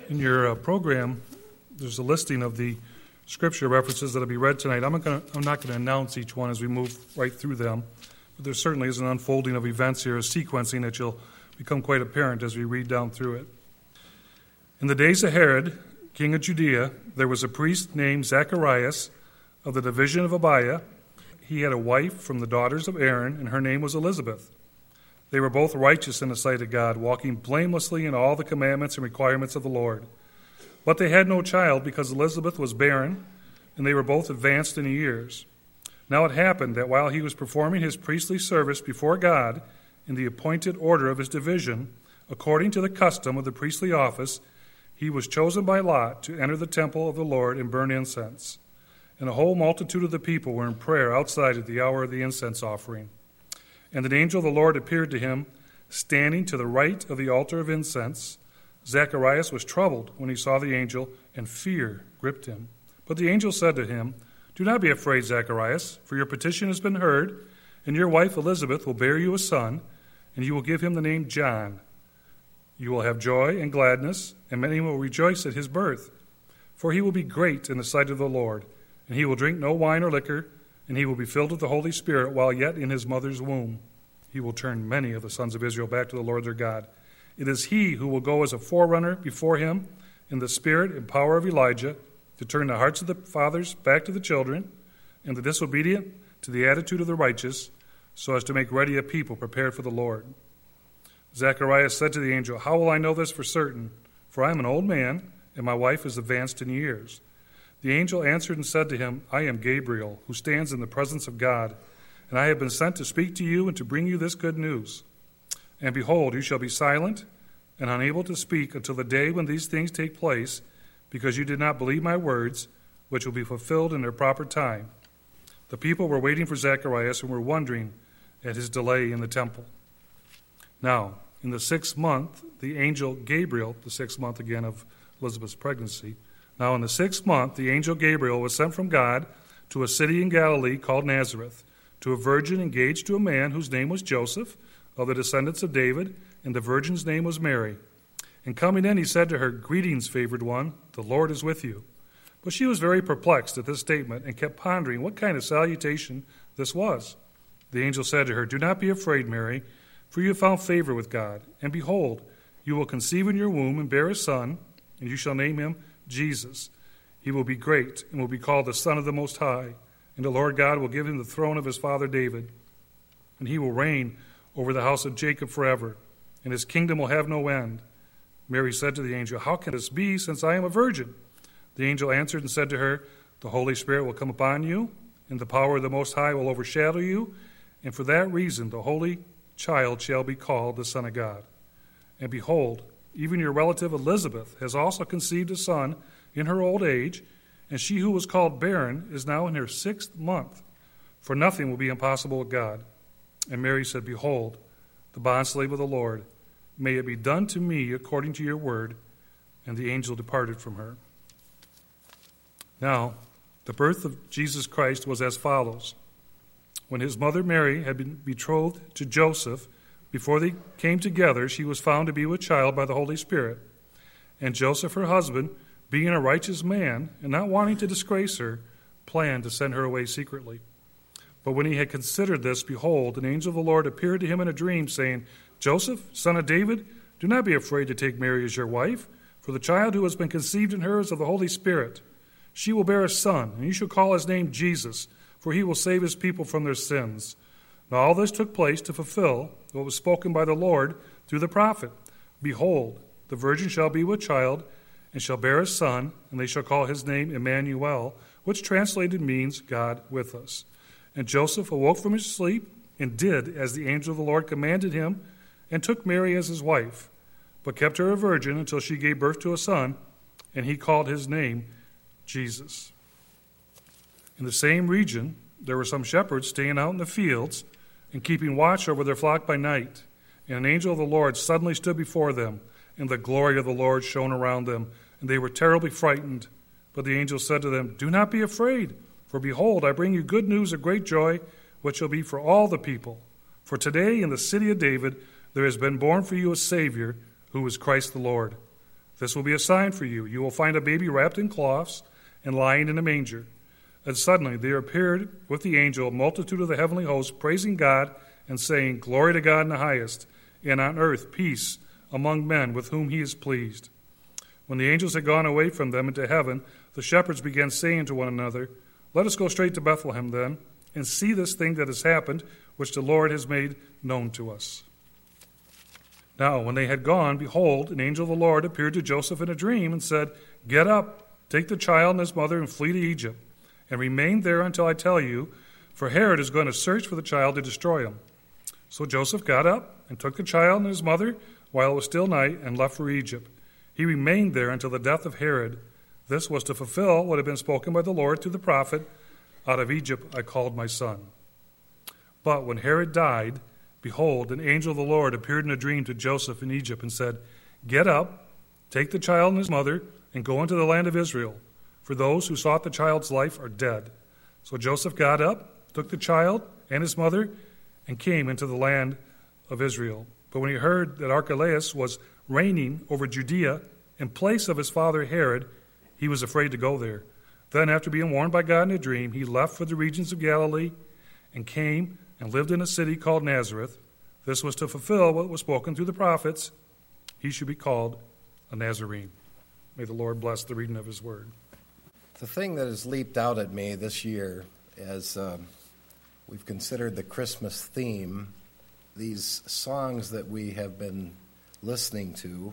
In your program, there's a listing of the scripture references that will be read tonight. I'm not going to announce each one as we move right through them, but there certainly is an unfolding of events here, a sequencing that will become quite apparent as we read down through it. In the days of Herod, king of Judea, there was a priest named Zacharias of the division of Abiah. He had a wife from the daughters of Aaron, and her name was Elizabeth. They were both righteous in the sight of God, walking blamelessly in all the commandments and requirements of the Lord. But they had no child because Elizabeth was barren, and they were both advanced in years. Now it happened that while he was performing his priestly service before God in the appointed order of his division, according to the custom of the priestly office, he was chosen by lot to enter the temple of the Lord and burn incense. And a whole multitude of the people were in prayer outside at the hour of the incense offering. And an angel of the Lord appeared to him, standing to the right of the altar of incense. Zacharias was troubled when he saw the angel, and fear gripped him. But the angel said to him, "Do not be afraid, Zacharias, for your petition has been heard, and your wife Elizabeth will bear you a son, and you will give him the name John. You will have joy and gladness, and many will rejoice at his birth. For he will be great in the sight of the Lord, and he will drink no wine or liquor, and he will be filled with the Holy Spirit while yet in his mother's womb. He will turn many of the sons of Israel back to the Lord their God. It is he who will go as a forerunner before him in the spirit and power of Elijah, to turn the hearts of the fathers back to the children, and the disobedient to the attitude of the righteous, so as to make ready a people prepared for the Lord." Zacharias said to the angel, "How will I know this for certain? For I am an old man, and my wife is advanced in years." The angel answered and said to him, "I am Gabriel, who stands in the presence of God, and I have been sent to speak to you and to bring you this good news. And behold, you shall be silent and unable to speak until the day when these things take place, because you did not believe my words, which will be fulfilled in their proper time." The people were waiting for Zacharias and were wondering at his delay in the temple. Now, in the 6th month, the angel Gabriel, the 6th month again of Elizabeth's pregnancy, now in the 6th month, the angel Gabriel was sent from God to a city in Galilee called Nazareth, to a virgin engaged to a man whose name was Joseph, of the descendants of David, and the virgin's name was Mary. And coming in, he said to her, "Greetings, favored one, the Lord is with you." But she was very perplexed at this statement and kept pondering what kind of salutation this was. The angel said to her, "Do not be afraid, Mary, for you have found favor with God. And behold, you will conceive in your womb and bear a son, and you shall name him Jesus. He will be great and will be called the Son of the Most High. And the Lord God will give him the throne of his father David. And he will reign over the house of Jacob forever, and his kingdom will have no end." Mary said to the angel, "How can this be, since I am a virgin?" The angel answered and said to her, "The Holy Spirit will come upon you, and the power of the Most High will overshadow you, and for that reason the holy child shall be called the Son of God. And behold, even your relative Elizabeth has also conceived a son in her old age, and she who was called barren is now in her 6th month, for nothing will be impossible with God." And Mary said, "Behold, the bondslave of the Lord, may it be done to me according to your word." And the angel departed from her. Now, the birth of Jesus Christ was as follows. When his mother Mary had been betrothed to Joseph, before they came together, she was found to be with child by the Holy Spirit. And Joseph, her husband, being a righteous man, and not wanting to disgrace her, planned to send her away secretly. But when he had considered this, behold, an angel of the Lord appeared to him in a dream, saying, "Joseph, son of David, do not be afraid to take Mary as your wife, for the child who has been conceived in her is of the Holy Spirit. She will bear a son, and you shall call his name Jesus, for he will save his people from their sins." Now all this took place to fulfill what was spoken by the Lord through the prophet. "Behold, the virgin shall be with child, and shall bear a son, and they shall call his name Emmanuel," which translated means God with us. And Joseph awoke from his sleep, and did as the angel of the Lord commanded him, and took Mary as his wife, but kept her a virgin until she gave birth to a son, and he called his name Jesus. In the same region, there were some shepherds staying out in the fields and keeping watch over their flock by night. And an angel of the Lord suddenly stood before them, and the glory of the Lord shone around them, and they were terribly frightened. But the angel said to them, "Do not be afraid, for behold, I bring you good news of great joy, which shall be for all the people. For today in the city of David there has been born for you a Savior, who is Christ the Lord. This will be a sign for you. You will find a baby wrapped in cloths and lying in a manger." And suddenly there appeared with the angel a multitude of the heavenly hosts, praising God and saying, "Glory to God in the highest, and on earth peace among men with whom he is pleased." When the angels had gone away from them into heaven, the shepherds began saying to one another, "Let us go straight to Bethlehem then, and see this thing that has happened, which the Lord has made known to us." Now, when they had gone, behold, an angel of the Lord appeared to Joseph in a dream and said, "Get up, take the child and his mother and flee to Egypt, and remain there until I tell you, for Herod is going to search for the child to destroy him." So Joseph got up and took the child and his mother while it was still night and left for Egypt. He remained there until the death of Herod. This was to fulfill what had been spoken by the Lord through the prophet, "Out of Egypt I called my son." But when Herod died, behold, an angel of the Lord appeared in a dream to Joseph in Egypt and said, "Get up, take the child and his mother, and go into the land of Israel, for those who sought the child's life are dead." So Joseph got up, took the child and his mother, and came into the land of Israel. But when he heard that Archelaus was reigning over Judea in place of his father Herod, he was afraid to go there. Then, after being warned by God in a dream, he left for the regions of Galilee and came and lived in a city called Nazareth. This was to fulfill what was spoken through the prophets. He should be called a Nazarene. May the Lord bless the reading of his word. The thing that has leaped out at me this year as we've considered the Christmas theme, these songs that we have been listening to,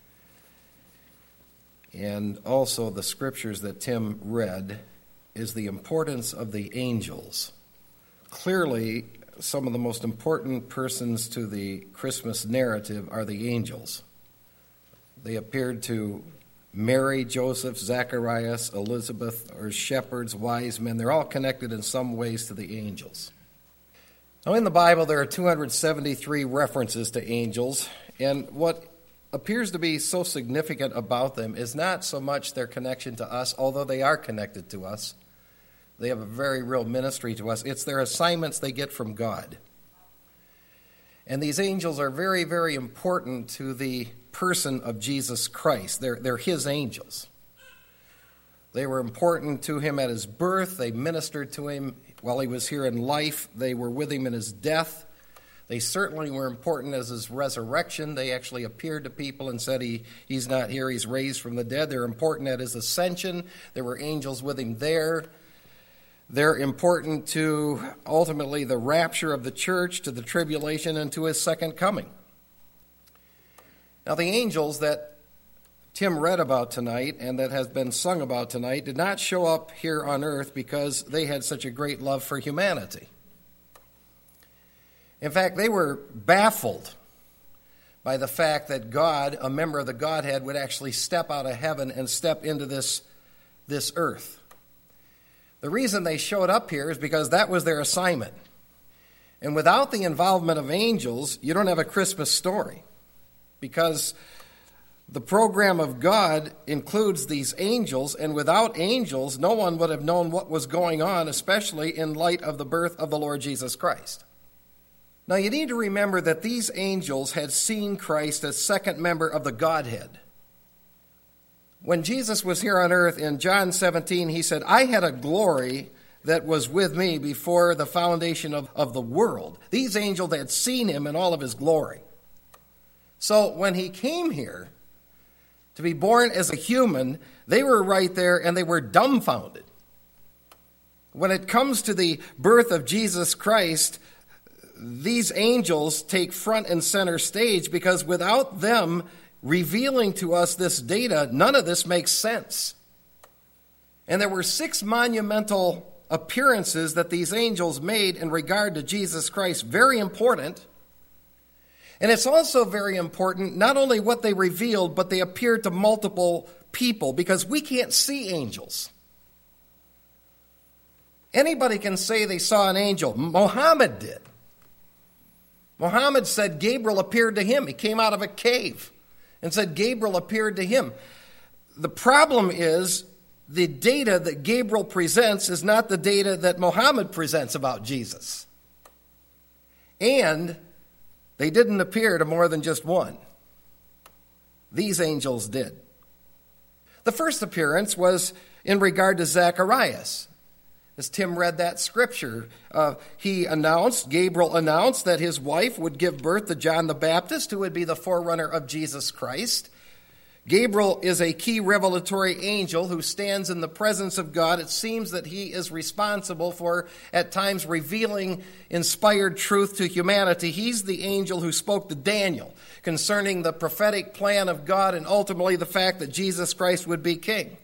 and also the scriptures that Tim read, is the importance of the angels. Clearly, some of the most important persons to the Christmas narrative are the angels. They appeared to Mary, Joseph, Zacharias, Elizabeth, or shepherds, wise men. They're all connected in some ways to the angels. Now, in the Bible, there are 273 references to angels, and what appears to be so significant about them is not so much their connection to us, although they are connected to us. They have a very real ministry to us. It's their assignments they get from God. And these angels are very, very important to the person of Jesus Christ. They're his angels. They were important to him at his birth. They ministered to him while he was here in life. They were with him in his death. They certainly were important as his resurrection. They actually appeared to people and said he's not here, he's raised from the dead. They're important at his ascension. There were angels with him there. They're important to ultimately the rapture of the church, to the tribulation, and to his second coming. Now, the angels that Tim read about tonight and that has been sung about tonight did not show up here on earth because they had such a great love for humanity. In fact, they were baffled by the fact that God, a member of the Godhead, would actually step out of heaven and step into this earth. The reason they showed up here is because that was their assignment. And without the involvement of angels, you don't have a Christmas story. Because the program of God includes these angels, and without angels, no one would have known what was going on, especially in light of the birth of the Lord Jesus Christ. Now, you need to remember that these angels had seen Christ as second member of the Godhead. When Jesus was here on earth in John 17, he said, "I had a glory that was with me before the foundation of the world." These angels had seen him in all of his glory. So when he came here to be born as a human, they were right there and they were dumbfounded. When it comes to the birth of Jesus Christ, these angels take front and center stage because without them revealing to us this data, none of this makes sense. And there were 6 monumental appearances that these angels made in regard to Jesus Christ, very important. And it's also very important not only what they revealed, but they appeared to multiple people because we can't see angels. Anybody can say they saw an angel. Muhammad did. Muhammad said Gabriel appeared to him. He came out of a cave and said Gabriel appeared to him. The problem is the data that Gabriel presents is not the data that Muhammad presents about Jesus. And they didn't appear to more than just one. These angels did. The first appearance was in regard to Zacharias. As Tim read that scripture, Gabriel announced that his wife would give birth to John the Baptist, who would be the forerunner of Jesus Christ. Gabriel is a key revelatory angel who stands in the presence of God. It seems that he is responsible for, at times, revealing inspired truth to humanity. He's the angel who spoke to Daniel concerning the prophetic plan of God and ultimately the fact that Jesus Christ would be king.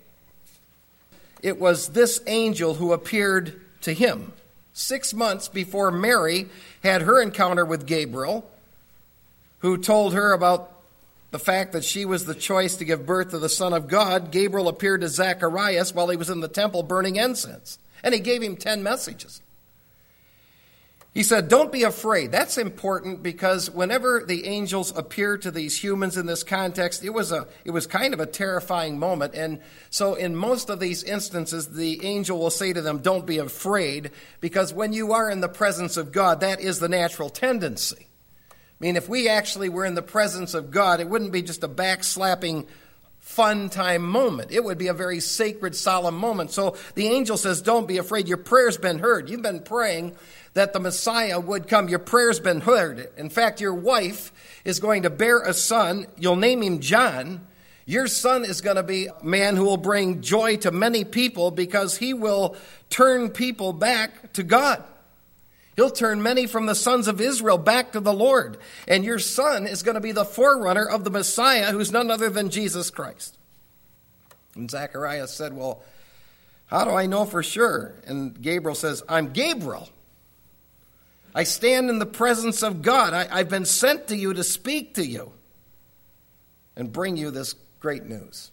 It was this angel who appeared to him 6 months before Mary had her encounter with Gabriel, who told her about the fact that she was the choice to give birth to the Son of God. Gabriel appeared to Zacharias while he was in the temple burning incense, and he gave him 10 messages. He said, don't be afraid. That's important because whenever the angels appear to these humans in this context, it was kind of a terrifying moment. And so in most of these instances, the angel will say to them, don't be afraid, because when you are in the presence of God, that is the natural tendency. I mean, if we actually were in the presence of God, it wouldn't be just a backslapping fun time moment. It would be a very sacred, solemn moment. So the angel says, don't be afraid. Your prayer's been heard. You've been praying that the Messiah would come. Your prayer's been heard. In fact, your wife is going to bear a son. You'll name him John. Your son is going to be a man who will bring joy to many people because he will turn people back to God. He'll turn many from the sons of Israel back to the Lord. And your son is going to be the forerunner of the Messiah, who's none other than Jesus Christ. And Zacharias said, well, how do I know for sure? And Gabriel says, I'm Gabriel. I stand in the presence of God. I've been sent to you to speak to you and bring you this great news.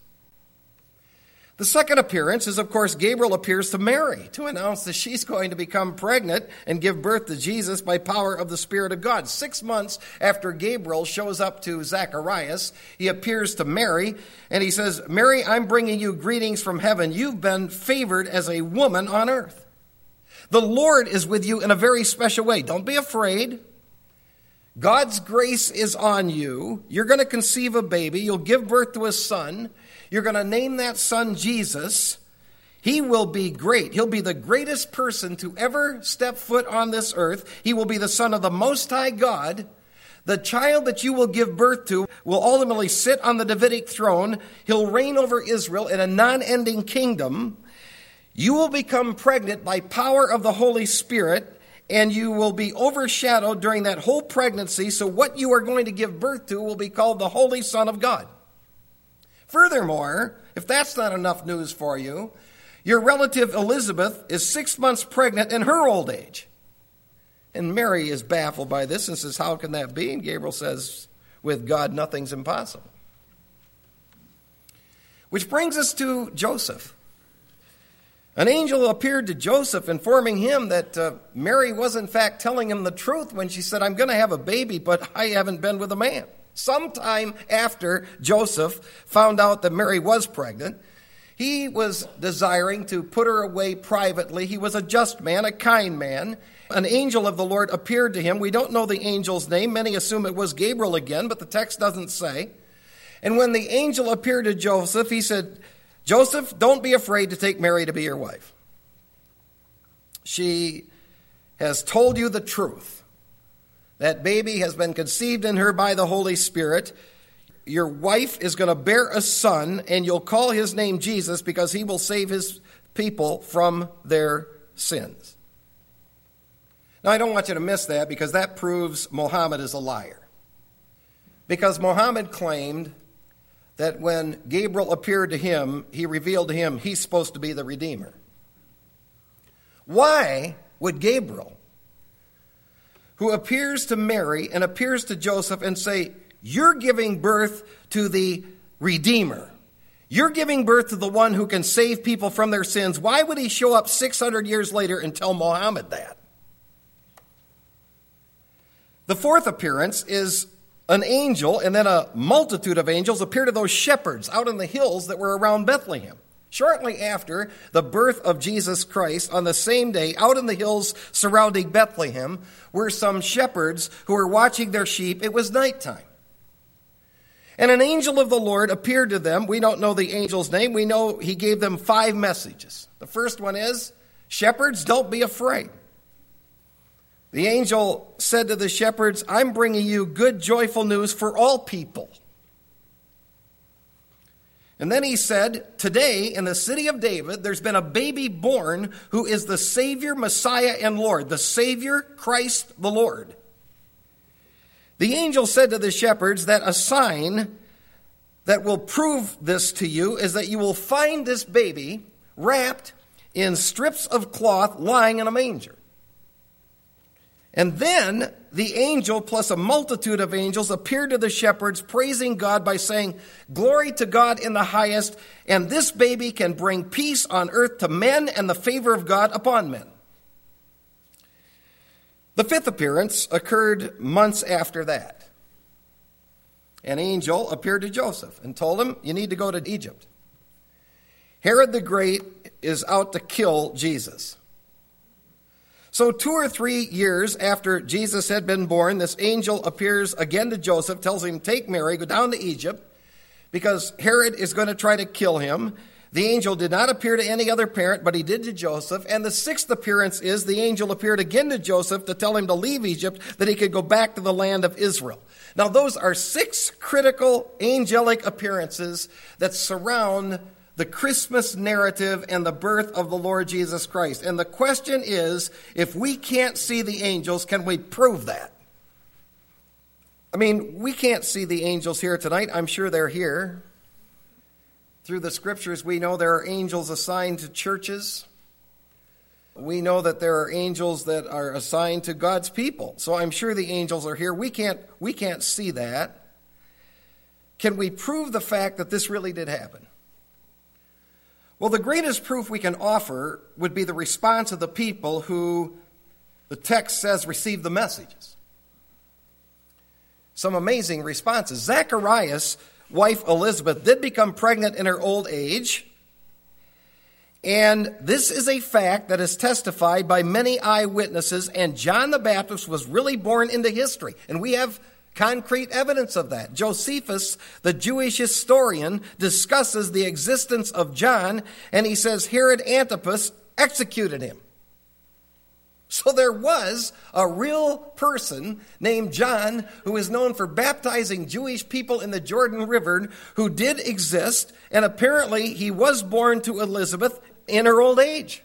The second appearance is, of course, Gabriel appears to Mary to announce that she's going to become pregnant and give birth to Jesus by power of the Spirit of God. 6 months after Gabriel shows up to Zacharias, he appears to Mary, and he says, Mary, I'm bringing you greetings from heaven. You've been favored as a woman on earth. The Lord is with you in a very special way. Don't be afraid. God's grace is on you. You're going to conceive a baby. You'll give birth to a son. You're going to name that son Jesus. He will be great. He'll be the greatest person to ever step foot on this earth. He will be the Son of the Most High God. The child that you will give birth to will ultimately sit on the Davidic throne. He'll reign over Israel in a non-ending kingdom. You will become pregnant by power of the Holy Spirit, and you will be overshadowed during that whole pregnancy. So what you are going to give birth to will be called the Holy Son of God. Furthermore, if that's not enough news for you, your relative Elizabeth is 6 months pregnant in her old age. And Mary is baffled by this and says, how can that be? And Gabriel says, with God, nothing's impossible. Which brings us to Joseph. An angel appeared to Joseph, informing him that Mary was in fact telling him the truth when she said, I'm going to have a baby, but I haven't been with a man. Sometime after Joseph found out that Mary was pregnant, he was desiring to put her away privately. He was a just man, a kind man. An angel of the Lord appeared to him. We don't know the angel's name. Many assume it was Gabriel again, but the text doesn't say. And when the angel appeared to Joseph, he said, Joseph, don't be afraid to take Mary to be your wife. She has told you the truth. That baby has been conceived in her by the Holy Spirit. Your wife is going to bear a son, and you'll call his name Jesus because he will save his people from their sins. Now, I don't want you to miss that because that proves Muhammad is a liar. Because Muhammad claimed that when Gabriel appeared to him, he revealed to him he's supposed to be the Redeemer. Why would Gabriel, who appears to Mary and appears to Joseph and say, you're giving birth to the Redeemer. You're giving birth to the one who can save people from their sins. Why would he show up 600 years later and tell Muhammad that? The fourth appearance is an angel, and then a multitude of angels appear to those shepherds out in the hills that were around Bethlehem. Shortly after the birth of Jesus Christ, on the same day, out in the hills surrounding Bethlehem, were some shepherds who were watching their sheep. It was nighttime. And an angel of the Lord appeared to them. We don't know the angel's name. We know he gave them 5 messages. The first one is, shepherds, don't be afraid. The angel said to the shepherds, I'm bringing you good, joyful news for all people. And then he said, today in the city of David, there's been a baby born who is the Savior, Messiah, and Lord. The Savior, Christ the Lord. The angel said to the shepherds that a sign that will prove this to you is that you will find this baby wrapped in strips of cloth lying in a manger. And then the angel plus a multitude of angels appeared to the shepherds, praising God by saying, glory to God in the highest, and this baby can bring peace on earth to men and the favor of God upon men. The 5th appearance occurred months after that. An angel appeared to Joseph and told him, you need to go to Egypt. Herod the Great is out to kill Jesus. So 2 or 3 years after Jesus had been born, this angel appears again to Joseph, tells him, take Mary, go down to Egypt, because Herod is going to try to kill him. The angel did not appear to any other parent, but he did to Joseph. And the 6th appearance is the angel appeared again to Joseph to tell him to leave Egypt, that he could go back to the land of Israel. Now, those are 6 critical angelic appearances that surround the Christmas narrative and the birth of the Lord Jesus Christ. And the question is, if we can't see the angels, can we prove that? I mean, we can't see the angels here tonight. I'm sure they're here. Through the scriptures, we know there are angels assigned to churches. We know that there are angels that are assigned to God's people. So I'm sure the angels are here. We can't see that. Can we prove the fact that this really did happen? Well, the greatest proof we can offer would be the response of the people who the text says received the messages. Some amazing responses. Zacharias' wife Elizabeth did become pregnant in her old age. And this is a fact that is testified by many eyewitnesses. And John the Baptist was really born into history. And we have concrete evidence of that. Josephus, the Jewish historian, discusses the existence of John. And he says Herod Antipas executed him. So there was a real person named John who is known for baptizing Jewish people in the Jordan River who did exist, and apparently he was born to Elizabeth in her old age.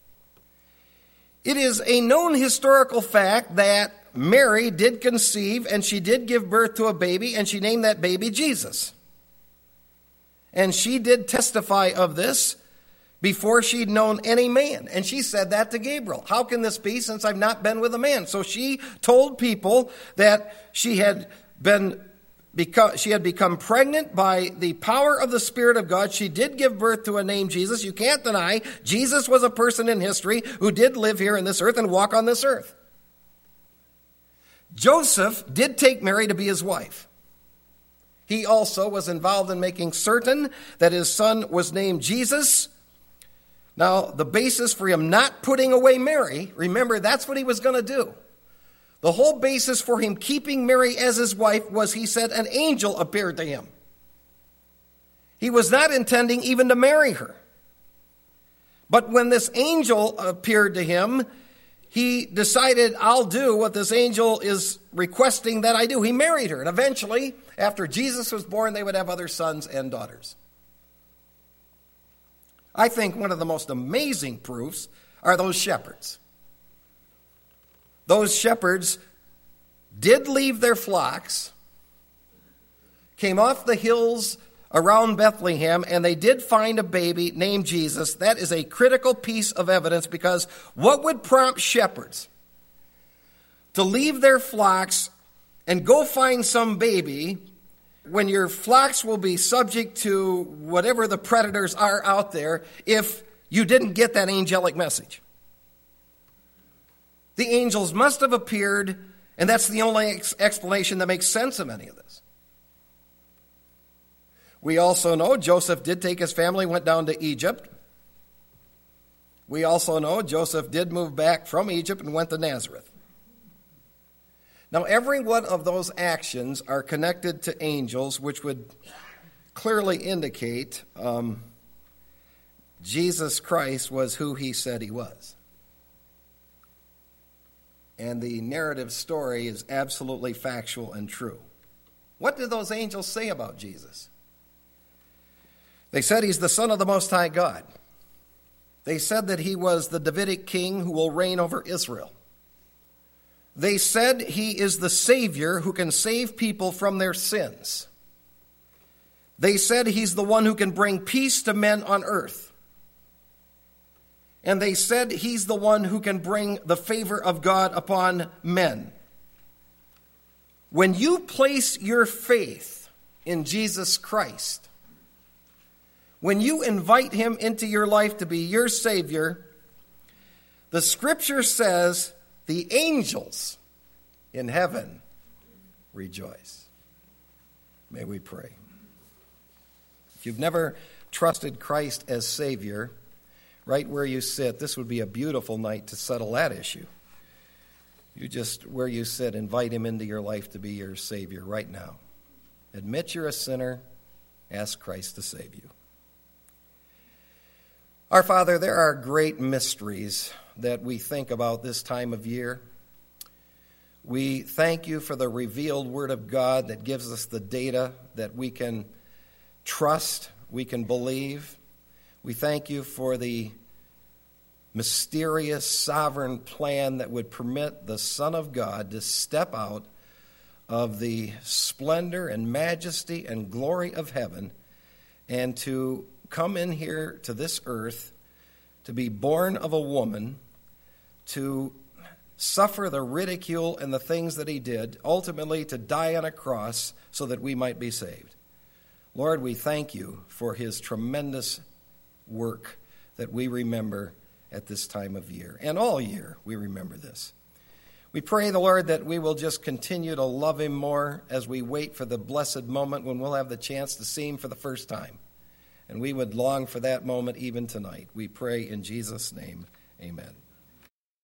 It is a known historical fact that Mary did conceive and she did give birth to a baby, and she named that baby Jesus. And she did testify of this before she'd known any man. And she said that to Gabriel. How can this be since I've not been with a man? So she told people that she had become pregnant by the power of the Spirit of God. She did give birth to a name Jesus. You can't deny Jesus was a person in history who did live here in this earth and walk on this earth. Joseph did take Mary to be his wife. He also was involved in making certain that his son was named Jesus. Now, the basis for him not putting away Mary, remember, that's what he was going to do. The whole basis for him keeping Mary as his wife was, he said, an angel appeared to him. He was not intending even to marry her. But when this angel appeared to him, he decided, I'll do what this angel is requesting that I do. He married her. And eventually, after Jesus was born, they would have other sons and daughters. I think one of the most amazing proofs are those shepherds. Those shepherds did leave their flocks, came off the hills around Bethlehem, and they did find a baby named Jesus. That is a critical piece of evidence, because what would prompt shepherds to leave their flocks and go find some baby when your flocks will be subject to whatever the predators are out there if you didn't get that angelic message? The angels must have appeared, and that's the only explanation that makes sense of any of this. We also know Joseph did take his family, went down to Egypt. We also know Joseph did move back from Egypt and went to Nazareth. Now, every one of those actions are connected to angels, which would clearly indicate Jesus Christ was who he said he was. And the narrative story is absolutely factual and true. What did those angels say about Jesus? They said he's the Son of the Most High God. They said that he was the Davidic king who will reign over Israel. They said he is the Savior who can save people from their sins. They said he's the one who can bring peace to men on earth. And they said he's the one who can bring the favor of God upon men. When you place your faith in Jesus Christ, when you invite him into your life to be your Savior, the Scripture says the angels in heaven rejoice. May we pray. If you've never trusted Christ as Savior, right where you sit, this would be a beautiful night to settle that issue. You just, where you sit, invite him into your life to be your Savior right now. Admit you're a sinner. Ask Christ to save you. Our Father, there are great mysteries that we think about this time of year. We thank you for the revealed Word of God that gives us the data that we can trust, we can believe. We thank you for the mysterious, sovereign plan that would permit the Son of God to step out of the splendor and majesty and glory of heaven and to come in here to this earth, to be born of a woman, to suffer the ridicule and the things that he did, ultimately to die on a cross so that we might be saved. Lord, we thank you for his tremendous work that we remember at this time of year. And all year we remember this. We pray, the Lord, that we will just continue to love him more as we wait for the blessed moment when we'll have the chance to see him for the first time. And we would long for that moment even tonight. We pray in Jesus' name, amen.